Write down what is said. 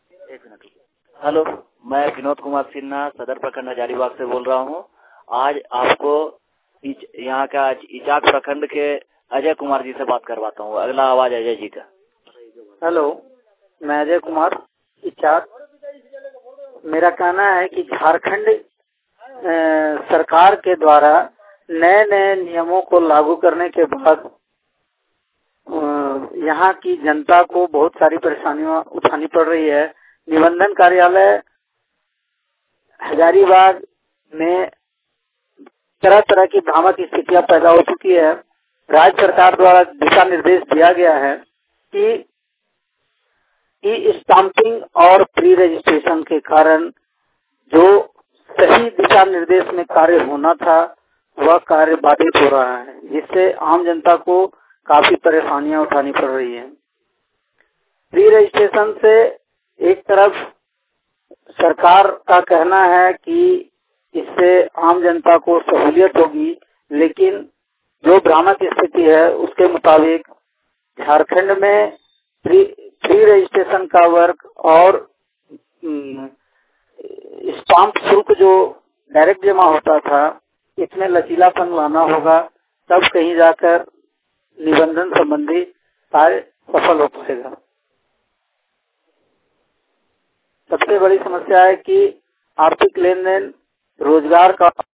एक minute. Hello, मैं विनोद कुमार सिन्हा सदर प्रखंड हजारीबाग से बोल रहा हूँ। आज आपको यहाँ का इचाक प्रखंड के अजय कुमार जी से बात करवाता हूँ। अगला आवाज अजय जी का। हेलो, मैं अजय कुमार इचाक। मेरा कहना है कि झारखंड सरकार के द्वारा नए नए नियमों को लागू करने के बाद यहाँ की जनता को बहुत सारी परेशानियां उठानी पड़ रही है। निबंधन कार्यालय हजारीबाग में तरह तरह की भ्रामक स्थितियां पैदा हो चुकी है। राज्य सरकार द्वारा दिशा निर्देश दिया गया है कि ई स्टाम्पिंग और प्री रजिस्ट्रेशन के कारण जो सही दिशा निर्देश में कार्य होना था वह कार्य बाधित हो रहा है, जिससे आम जनता को काफी परेशानियां उठानी पड़ रही है। प्री रजिस्ट्रेशन से एक तरफ सरकार का कहना है कि इससे आम जनता को सहूलियत होगी, लेकिन जो भ्रामक स्थिति है उसके मुताबिक झारखंड में प्री रजिस्ट्रेशन का वर्क और स्टाम्प शुल्क जो डायरेक्ट जमा होता था, इसमें लचीलापन लाना होगा, तब कहीं जाकर निबंधन संबंधी कार्य सफल हो पाएगा। सबसे बड़ी समस्या है कि आर्थिक लेन देन, रोजगार का